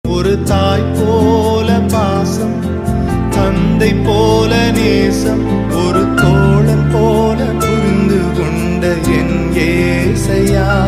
ஒரு தாய் போல பாசம், தந்தை போல நேசம், ஒரு தோழன் போல புரிந்து கொண்ட என் ஏசையா.